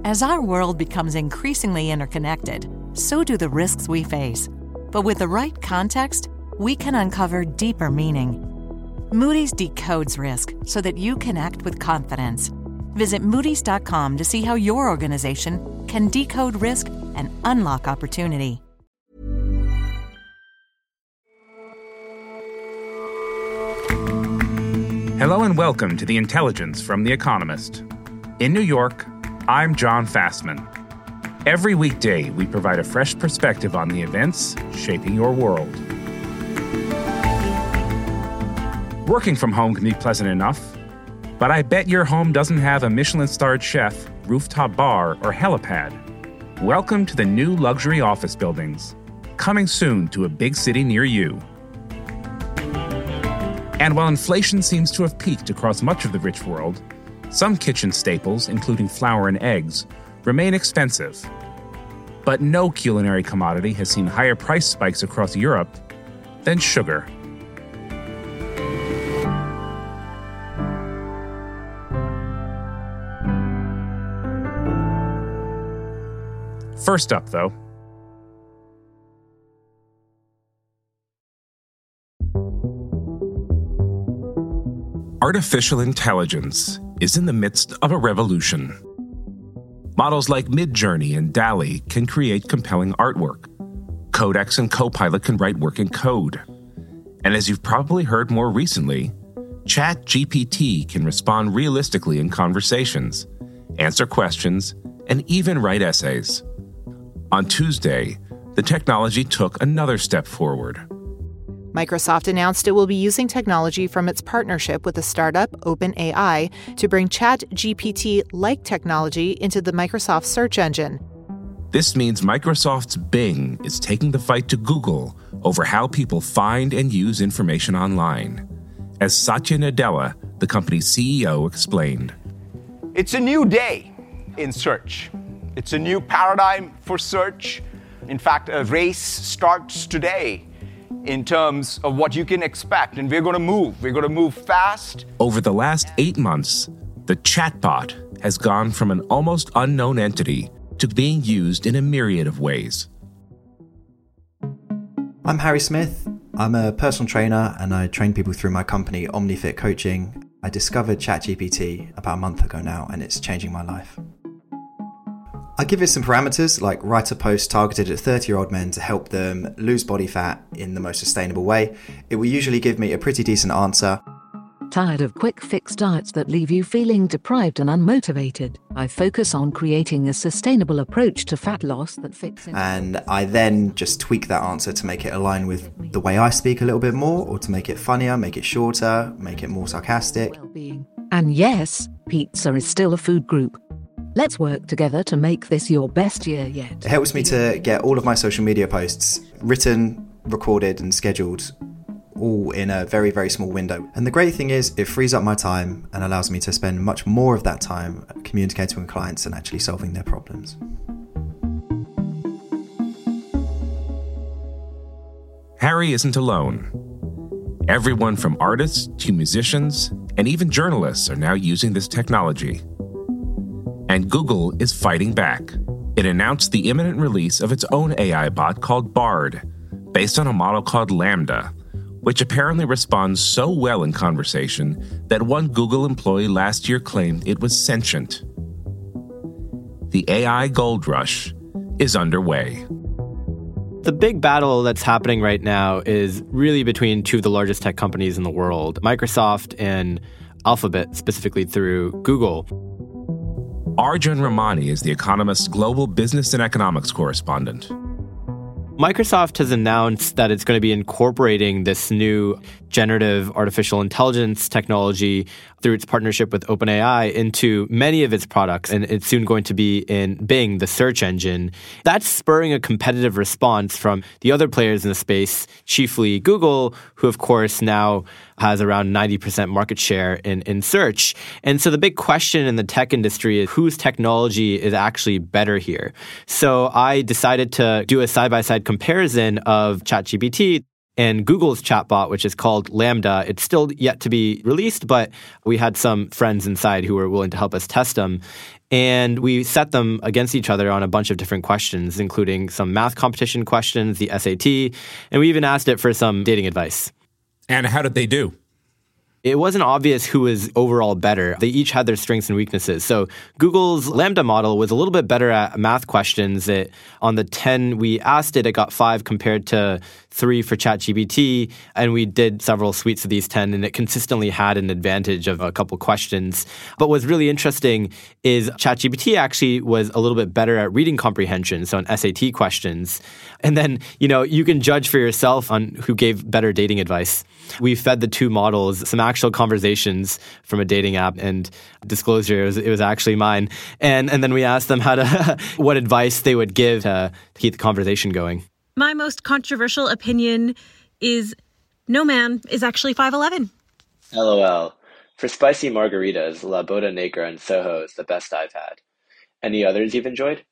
As our world becomes increasingly interconnected, so do the risks we face. But with the right context, we can uncover deeper meaning. Moody's decodes risk so that you can act with confidence. Visit Moody's.com to see how your organization can decode risk and unlock opportunity. Hello and welcome to The Intelligence from The Economist. In New York, I'm John Fassman. Every weekday, we provide a fresh perspective on the events shaping your world. Working from home can be pleasant enough, but I bet your home doesn't have a Michelin-starred chef, rooftop bar, or helipad. Welcome to the new luxury office buildings, coming soon to a big city near you. And while inflation seems to have peaked across much of the rich world, some kitchen staples, including flour and eggs, remain expensive. But no culinary commodity has seen higher price spikes across Europe than sugar. First up, though, artificial intelligence is in the midst of a revolution. Models like Midjourney and DALL-E can create compelling artwork. Codex and Copilot can write working code. And as you've probably heard more recently, ChatGPT can respond realistically in conversations, answer questions, and even write essays. On Tuesday, the technology took another step forward. Microsoft announced it will be using technology from its partnership with the startup OpenAI to bring ChatGPT-like technology into the Microsoft search engine. This means Microsoft's Bing is taking the fight to Google over how people find and use information online. As Satya Nadella, the company's CEO, explained, "It's a new day in search. It's a new paradigm for search. In fact, a race starts today in terms of what you can expect, and we're going to move. We're going to move fast." Over the last 8 months, the chatbot has gone from an almost unknown entity to being used in a myriad of ways. I'm Harry Smith. I'm a personal trainer and I train people through my company, OmniFit Coaching. I discovered ChatGPT about a month ago now, and it's changing my life. I give it some parameters, like write a post targeted at 30-year-old men to help them lose body fat in the most sustainable way. It will usually give me a pretty decent answer. Tired of quick fix diets that leave you feeling deprived and unmotivated? I focus on creating a sustainable approach to fat loss that fits in. And I then just tweak that answer to make it align with the way I speak a little bit more, or to make it funnier, make it shorter, make it more sarcastic. Well-being. And yes, pizza is still a food group. Let's work together to make this your best year yet. It helps me to get all of my social media posts written, recorded and scheduled all in a very, very small window. And the great thing is it frees up my time and allows me to spend much more of that time communicating with clients and actually solving their problems. Harry isn't alone. Everyone from artists to musicians and even journalists are now using this technology. And Google is fighting back. It announced the imminent release of its own AI bot called Bard, based on a model called LaMDA, which apparently responds so well in conversation that one Google employee last year claimed it was sentient. The AI gold rush is underway. The big battle that's happening right now is really between two of the largest tech companies in the world, Microsoft and Alphabet, specifically through Google. Arjun Ramani is The Economist's global business and economics correspondent. Microsoft has announced that it's going to be incorporating this new generative artificial intelligence technology through its partnership with OpenAI into many of its products, and it's soon going to be in Bing, the search engine. That's spurring a competitive response from the other players in the space, chiefly Google, who of course now has around 90% market share in search. And so the big question in the tech industry is whose technology is actually better here. So I decided to do a side-by-side comparison of ChatGPT and Google's chatbot, which is called LaMDA. It's still yet to be released, but we had some friends inside who were willing to help us test them. And we set them against each other on a bunch of different questions, including some math competition questions, the SAT, and we even asked it for some dating advice. And how did they do? It wasn't obvious who was overall better. They each had their strengths and weaknesses. So Google's Lambda model was a little bit better at math questions. On the 10 we asked it got 5 compared to 3 for ChatGPT. And we did several suites of these 10, and it consistently had an advantage of a couple questions. But what's really interesting is ChatGPT actually was a little bit better at reading comprehension, so on SAT questions. And then, you can judge for yourself on who gave better dating advice. We fed the two models some actual conversations from a dating app, and disclosure, it was actually mine. And then we asked them what advice they would give to keep the conversation going. My most controversial opinion is no man is actually 5'11". LOL. For spicy margaritas, La Boda Negra in Soho is the best I've had. Any others you've enjoyed?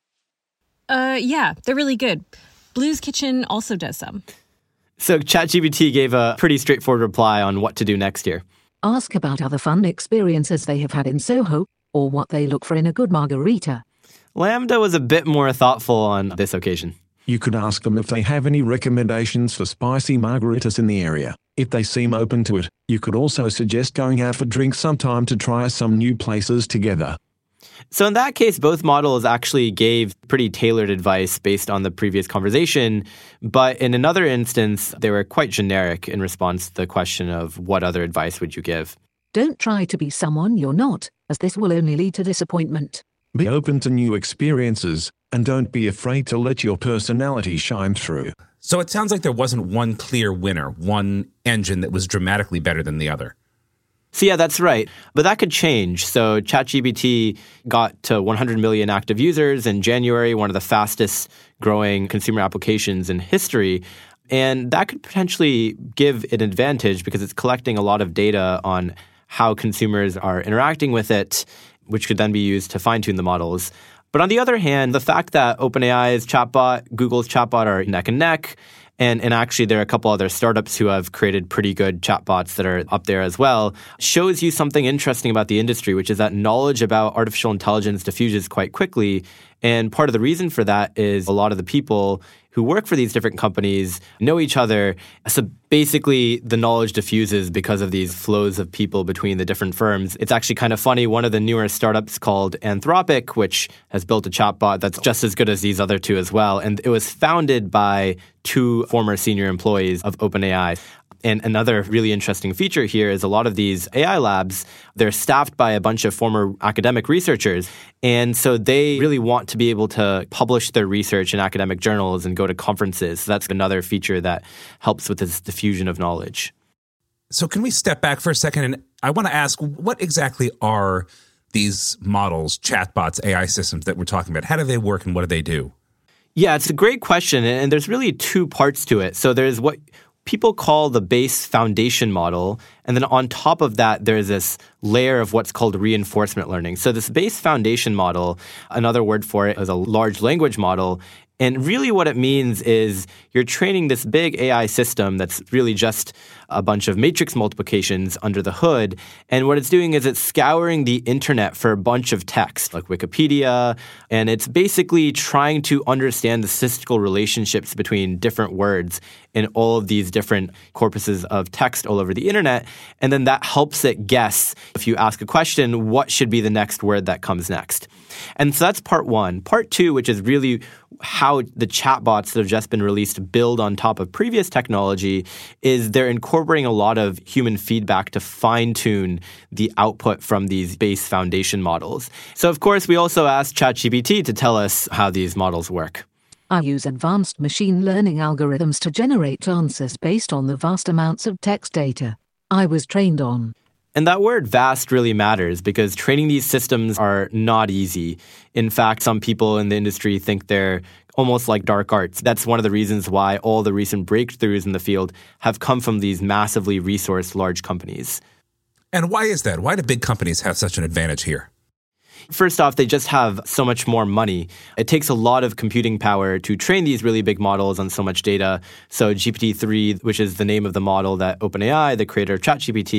Yeah, they're really good. Blue's Kitchen also does some. So ChatGPT gave a pretty straightforward reply on what to do next year. Ask about other fun experiences they have had in Soho, or what they look for in a good margarita. Lambda was a bit more thoughtful on this occasion. You could ask them if they have any recommendations for spicy margaritas in the area. If they seem open to it, you could also suggest going out for drinks sometime to try some new places together. So in that case, both models actually gave pretty tailored advice based on the previous conversation. But in another instance, they were quite generic in response to the question of what other advice would you give. Don't try to be someone you're not, as this will only lead to disappointment. Be open to new experiences, and don't be afraid to let your personality shine through. So it sounds like there wasn't one clear winner, one engine that was dramatically better than the other. So yeah, that's right. But that could change. So ChatGPT got to 100 million active users in January, one of the fastest growing consumer applications in history. And that could potentially give an advantage because it's collecting a lot of data on how consumers are interacting with it, which could then be used to fine-tune the models. But on the other hand, the fact that OpenAI's chatbot, Google's chatbot are neck and neck, and actually there are a couple other startups who have created pretty good chatbots that are up there as well, shows you something interesting about the industry, which is that knowledge about artificial intelligence diffuses quite quickly. And part of the reason for that is a lot of the people who work for these different companies know each other. So basically, the knowledge diffuses because of these flows of people between the different firms. It's actually kind of funny. One of the newer startups called Anthropic, which has built a chatbot that's just as good as these other two as well. And it was founded by 2 former senior employees of OpenAI. And another really interesting feature here is a lot of these AI labs, they're staffed by a bunch of former academic researchers. And so they really want to be able to publish their research in academic journals and go to conferences. So that's another feature that helps with this diffusion of knowledge. So can we step back for a second? And I want to ask, what exactly are these models, chatbots, AI systems that we're talking about? How do they work and what do they do? Yeah, it's a great question. And there's really 2 parts to it. So there's what people call the base foundation model. And then on top of that, there's this layer of what's called reinforcement learning. So this base foundation model, another word for it is a large language model. And really what it means is you're training this big AI system that's really just a bunch of matrix multiplications under the hood. And what it's doing is it's scouring the internet for a bunch of text, like Wikipedia. And it's basically trying to understand the statistical relationships between different words in all of these different corpuses of text all over the internet. And then that helps it guess, if you ask a question, what should be the next word that comes next. And so that's part 1. Part 2, which is really how the chatbots that have just been released build on top of previous technology, is they're incorporating a lot of human feedback to fine-tune the output from these base foundation models. So, of course, we also asked ChatGPT to tell us how these models work. I use advanced machine learning algorithms to generate answers based on the vast amounts of text data I was trained on. And that word vast really matters because training these systems are not easy. In fact, some people in the industry think they're almost like dark arts. That's one of the reasons why all the recent breakthroughs in the field have come from these massively resourced large companies. And why is that? Why do big companies have such an advantage here? First off, they just have so much more money. It takes a lot of computing power to train these really big models on so much data. So GPT-3, which is the name of the model that OpenAI, the creator of ChatGPT,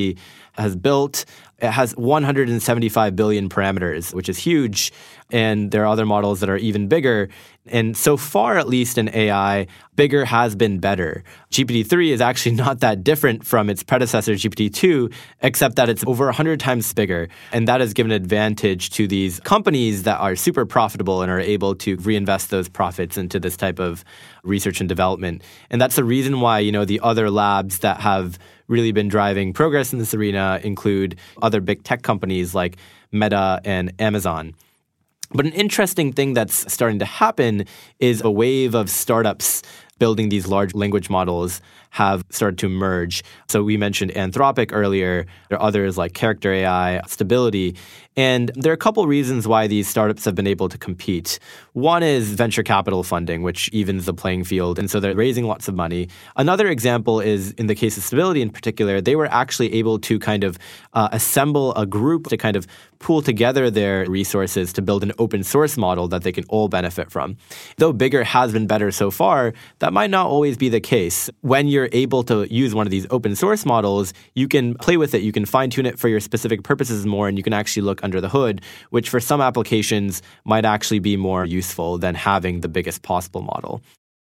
has built. It has 175 billion parameters, which is huge. And there are other models that are even bigger. And so far, at least in AI, bigger has been better. GPT-3 is actually not that different from its predecessor, GPT-2, except that it's over 100 times bigger. And that has given advantage to these companies that are super profitable and are able to reinvest those profits into this type of research and development. And that's the reason why, the other labs that have really been driving progress in this arena include other big tech companies like Meta and Amazon. But an interesting thing that's starting to happen is a wave of startups building these large language models have started to emerge. So we mentioned Anthropic earlier. There are others like Character AI, Stability. And there are a couple reasons why these startups have been able to compete. One is venture capital funding, which evens the playing field. And so they're raising lots of money. Another example is, in the case of Stability in particular, they were actually able to kind of assemble a group to kind of pool together their resources to build an open source model that they can all benefit from. Though bigger has been better so far, that might not always be the case. When you're able to use one of these open source models, you can play with it, you can fine-tune it for your specific purposes more, and you can actually look under the hood, which for some applications might actually be more useful than having the biggest possible model.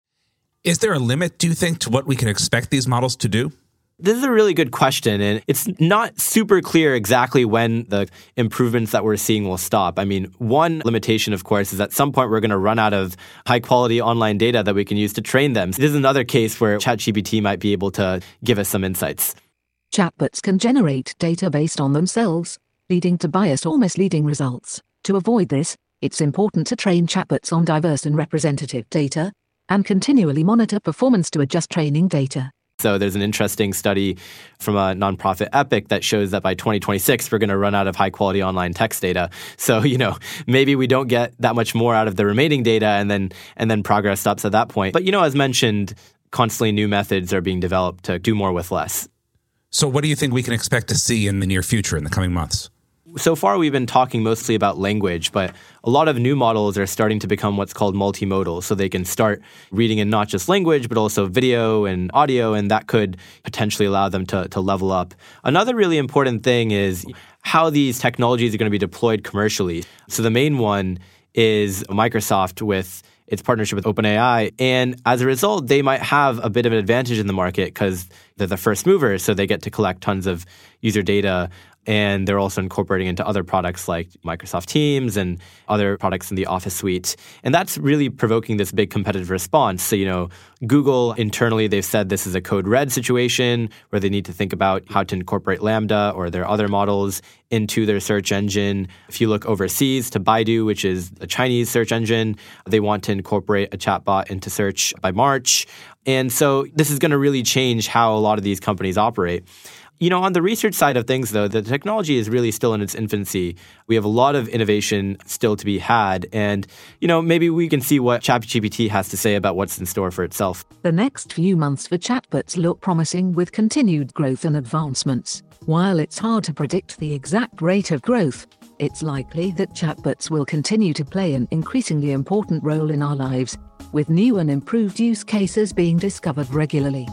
Is there a limit, do you think, to what we can expect these models to do? This is a really good question, and it's not super clear exactly when the improvements that we're seeing will stop. I mean, one limitation, of course, is at some point we're going to run out of high-quality online data that we can use to train them. This is another case where ChatGPT might be able to give us some insights. Chatbots can generate data based on themselves, leading to biased or misleading results. To avoid this, it's important to train chatbots on diverse and representative data, and continually monitor performance to adjust training data. So there's an interesting study from a nonprofit Epic that shows that by 2026, we're going to run out of high-quality online text data. So, maybe we don't get that much more out of the remaining data, and then progress stops at that point. But, as mentioned, constantly new methods are being developed to do more with less. So what do you think we can expect to see in the near future, in the coming months? So far, we've been talking mostly about language, but a lot of new models are starting to become what's called multimodal. So they can start reading in not just language, but also video and audio, and that could potentially allow them to level up. Another really important thing is how these technologies are going to be deployed commercially. So the main one is Microsoft with its partnership with OpenAI. And as a result, they might have a bit of an advantage in the market because they're the first movers, so they get to collect tons of user data. And they're also incorporating into other products like Microsoft Teams and other products in the Office suite. And that's really provoking this big competitive response. So, Google internally, they've said this is a code red situation where they need to think about how to incorporate Lambda or their other models into their search engine. If you look overseas to Baidu, which is a Chinese search engine, they want to incorporate a chatbot into search by March. And so this is going to really change how a lot of these companies operate. On the research side of things, though, the technology is really still in its infancy. We have a lot of innovation still to be had. And, maybe we can see what ChatGPT has to say about what's in store for itself. The next few months for chatbots look promising with continued growth and advancements. While it's hard to predict the exact rate of growth, it's likely that chatbots will continue to play an increasingly important role in our lives, with new and improved use cases being discovered regularly.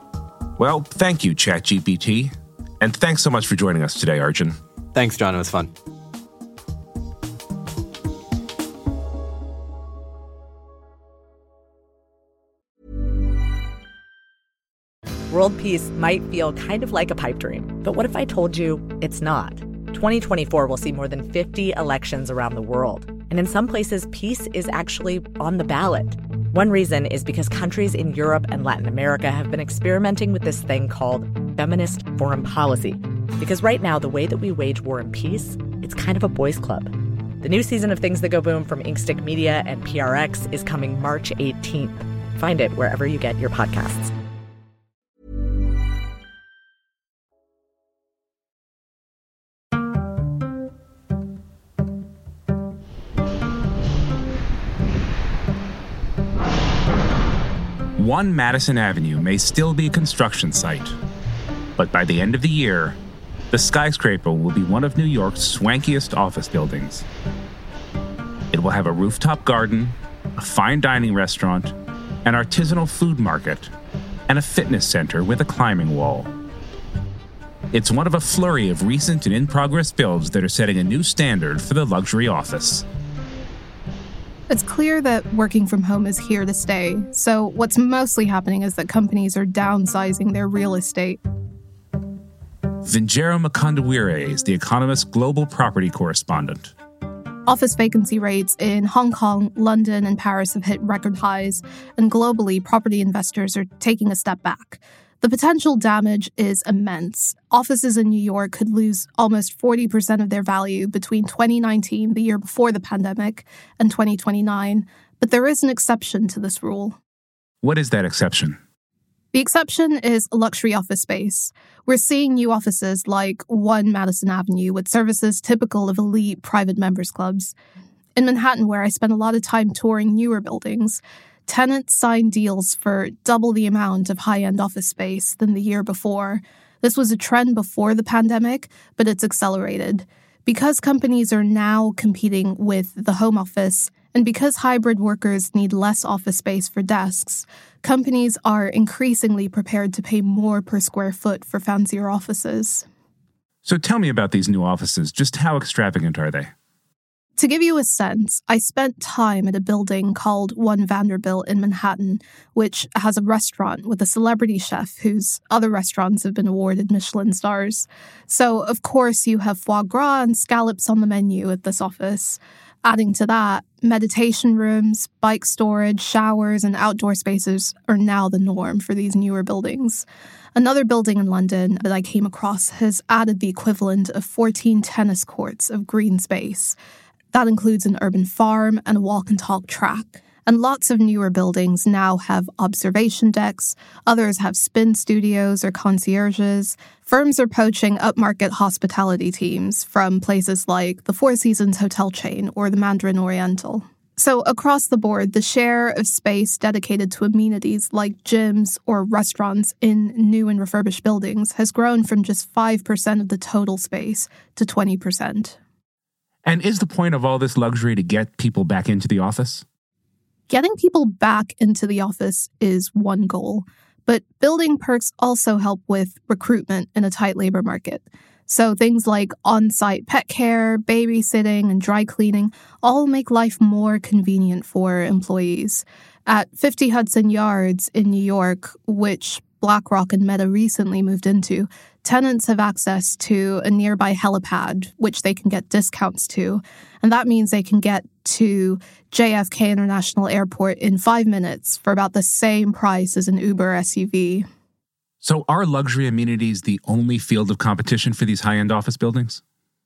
Well, thank you, ChatGPT. And thanks so much for joining us today, Arjun. Thanks, John. It was fun. World peace might feel kind of like a pipe dream, but what if I told you it's not? 2024 will see more than 50 elections around the world. And in some places, peace is actually on the ballot. One reason is because countries in Europe and Latin America have been experimenting with this thing called feminist foreign policy. Because right now, the way that we wage war and peace, it's kind of a boys' club. The new season of Things That Go Boom from Inkstick Media and PRX is coming March 18th. Find it wherever you get your podcasts. One Madison Avenue may still be a construction site, but by the end of the year, the skyscraper will be one of New York's swankiest office buildings. It will have a rooftop garden, a fine dining restaurant, an artisanal food market, and a fitness center with a climbing wall. It's one of a flurry of recent and in-progress builds that are setting a new standard for the luxury office. It's clear that working from home is here to stay, so what's mostly happening is that companies are downsizing their real estate. Vinjero Makandawire is The Economist's global property correspondent. Office vacancy rates in Hong Kong, London, and Paris have hit record highs, and globally, property investors are taking a step back. The potential damage is immense. Offices in New York could lose almost 40% of their value between 2019, the year before the pandemic, and 2029, but there is an exception to this rule. What is that exception? The exception is luxury office space. We're seeing new offices like One Madison Avenue with services typical of elite private members clubs. In Manhattan, where I spent a lot of time touring newer buildings, tenants signed deals for double the amount of high-end office space than the year before. This was a trend before the pandemic, but it's accelerated. Because companies are now competing with the home office, and because hybrid workers need less office space for desks, companies are increasingly prepared to pay more per square foot for fancier offices. So tell me about these new offices. Just how extravagant are they? To give you a sense, I spent time at a building called One Vanderbilt in Manhattan, which has a restaurant with a celebrity chef whose other restaurants have been awarded Michelin stars. So, of course, you have foie gras and scallops on the menu at this office. Adding to that, meditation rooms, bike storage, showers, and outdoor spaces are now the norm for these newer buildings. Another building in London that I came across has added the equivalent of 14 tennis courts of green space. That includes an urban farm and a walk-and-talk track. And lots of newer buildings now have observation decks. Others have spin studios or concierges. Firms are poaching upmarket hospitality teams from places like the Four Seasons hotel chain or the Mandarin Oriental. So across the board, the share of space dedicated to amenities like gyms or restaurants in new and refurbished buildings has grown from just 5% of the total space to 20%. And is the point of all this luxury to get people back into the office? Getting people back into the office is one goal, but building perks also help with recruitment in a tight labor market. So things like on-site pet care, babysitting, and dry cleaning all make life more convenient for employees. At 50 Hudson Yards in New York, which BlackRock and Meta recently moved into, tenants have access to a nearby helipad, which they can get discounts to. And that means they can get to JFK International Airport in 5 minutes for about the same price as an Uber SUV. So are luxury amenities the only field of competition for these high-end office buildings?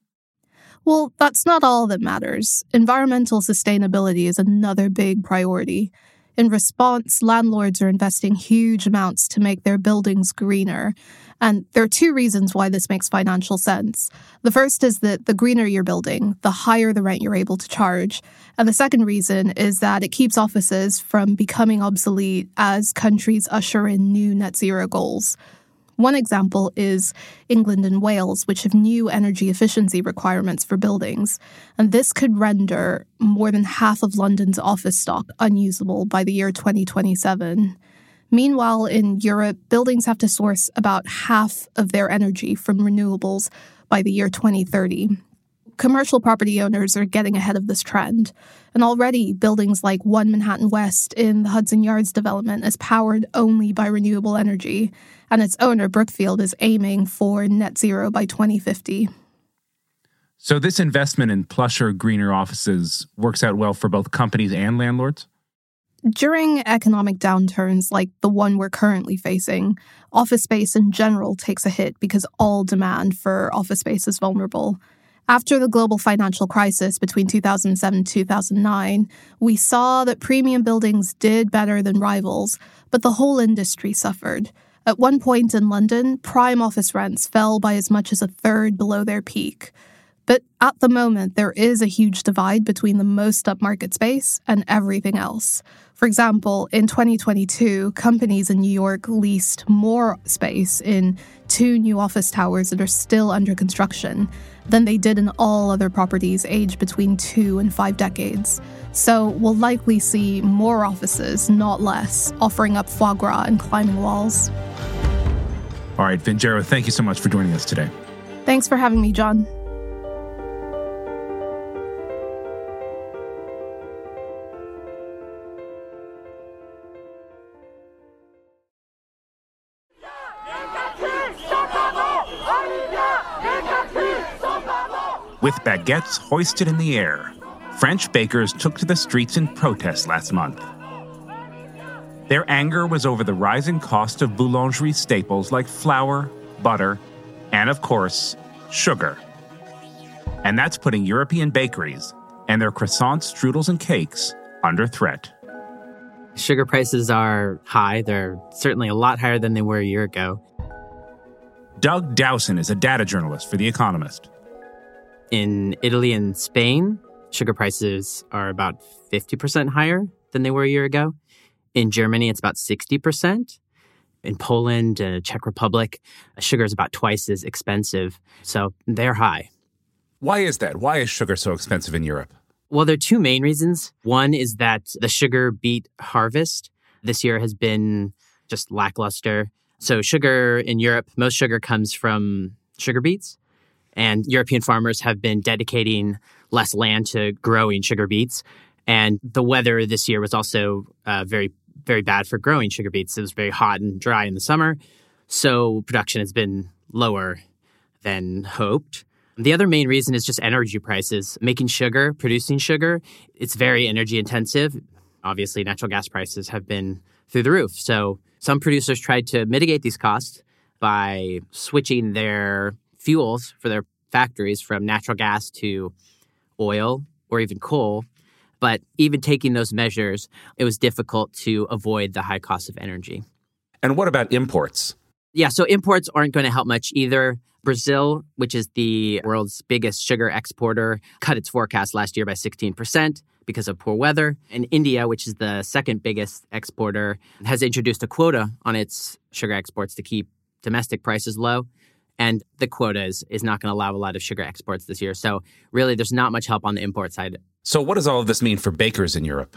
Well, that's not all that matters. Environmental sustainability is another big priority. In response, landlords are investing huge amounts to make their buildings greener. And there are two reasons why this makes financial sense. The first is that the greener your building, the higher the rent you're able to charge. And the second reason is that it keeps offices from becoming obsolete as countries usher in new net zero goals. One example is England and Wales, which have new energy efficiency requirements for buildings, and this could render more than half of London's office stock unusable by the year 2027. Meanwhile, in Europe, buildings have to source about half of their energy from renewables by the year 2030. Commercial property owners are getting ahead of this trend, and already buildings like One Manhattan West in the Hudson Yards development is powered only by renewable energy, and its owner, Brookfield, is aiming for net zero by 2050. So this investment in plusher, greener offices works out well for both companies and landlords? During economic downturns like the one we're currently facing, office space in general takes a hit because all demand for office space is vulnerable. After the global financial crisis between 2007 and 2009, we saw that premium buildings did better than rivals, but the whole industry suffered. At one point in London, prime office rents fell by as much as a third below their peak. But at the moment, there is a huge divide between the most upmarket space and everything else. For example, in 2022, companies in New York leased more space in 2 new office towers that are still under construction than they did in all other properties aged between 2 and 5 decades. So we'll likely see more offices, not less, offering up foie gras and climbing walls. All right, Vinjero, thank you so much for joining us today. Thanks for having me, John. With baguettes hoisted in the air, French bakers took to the streets in protest last month. Their anger was over the rising cost of boulangerie staples like flour, butter, and of course, sugar. And that's putting European bakeries and their croissants, strudels, and cakes under threat. Sugar prices are high. They're certainly a lot higher than they were a year ago. Doug Dowson is a data journalist for The Economist. In Italy and Spain, sugar prices are about 50% higher than they were a year ago. In Germany, it's about 60%. In Poland and Czech Republic, sugar is about twice as expensive. So they're high. Why is that? Why is sugar so expensive in Europe? Well, there are two main reasons. One is that the sugar beet harvest this year has been just lackluster. So sugar in Europe, most sugar comes from sugar beets. And European farmers have been dedicating less land to growing sugar beets. And the weather this year was also very, very bad for growing sugar beets. It was very hot and dry in the summer. So production has been lower than hoped. The other main reason is just energy prices. Making sugar, producing sugar, it's very energy intensive. Obviously, natural gas prices have been through the roof. So some producers tried to mitigate these costs by switching their fuels for their factories from natural gas to oil or even coal. But even taking those measures, it was difficult to avoid the high cost of energy. And what about imports? Yeah, so imports aren't going to help much either. Brazil, which is the world's biggest sugar exporter, cut its forecast last year by 16% because of poor weather. And India, which is the second biggest exporter, has introduced a quota on its sugar exports to keep domestic prices low. And the quota is not going to allow a lot of sugar exports this year. So really, there's not much help on the import side. So what does all of this mean for bakers in Europe?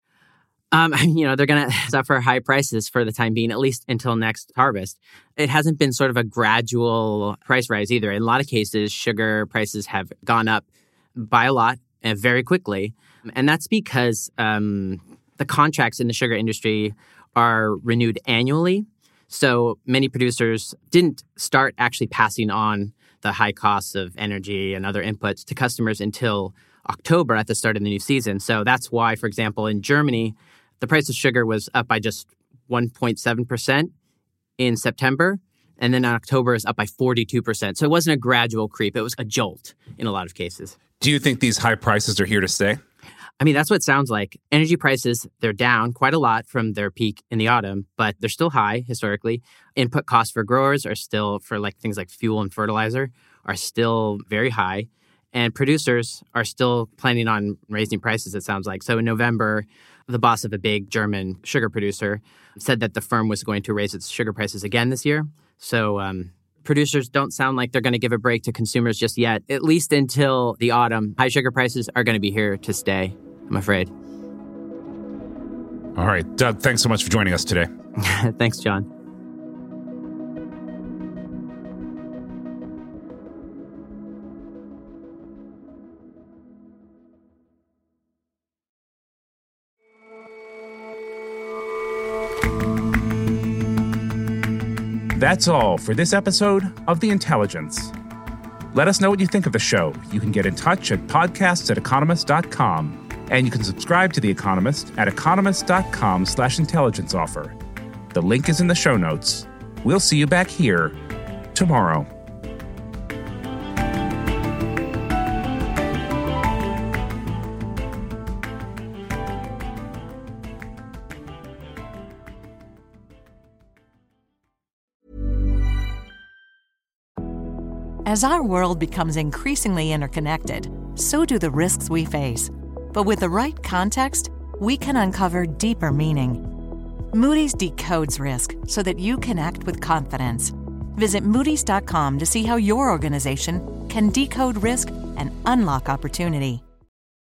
They're going to suffer high prices for the time being, at least until next harvest. It hasn't been sort of a gradual price rise either. In a lot of cases, sugar prices have gone up by a lot and very quickly. And that's because the contracts in the sugar industry are renewed annually. So many producers didn't start actually passing on the high costs of energy and other inputs to customers until October at the start of the new season. So that's why, for example, in Germany, the price of sugar was up by just 1.7% in September. And then in October is up by 42%. So it wasn't a gradual creep. It was a jolt in a lot of cases. Do you think these high prices are here to stay? I mean, that's what it sounds like. Energy prices, they're down quite a lot from their peak in the autumn, but they're still high historically. Input costs for growers are still, for things like fuel and fertilizer, are still very high. And producers are still planning on raising prices, it sounds like. So in November, the boss of a big German sugar producer said that the firm was going to raise its sugar prices again this year. So producers don't sound like they're going to give a break to consumers just yet, at least until the autumn. High sugar prices are going to be here to stay, I'm afraid. All right. Doug, thanks so much for joining us today. Thanks, John. That's all for this episode of The Intelligence. Let us know what you think of the show. You can get in touch at podcasts@economist.com, and you can subscribe to The Economist at economist.com/intelligence offer. The link is in the show notes. We'll see you back here tomorrow. As our world becomes increasingly interconnected, so do the risks we face. But with the right context, we can uncover deeper meaning. Moody's decodes risk so that you can act with confidence. Visit Moodys.com to see how your organization can decode risk and unlock opportunity.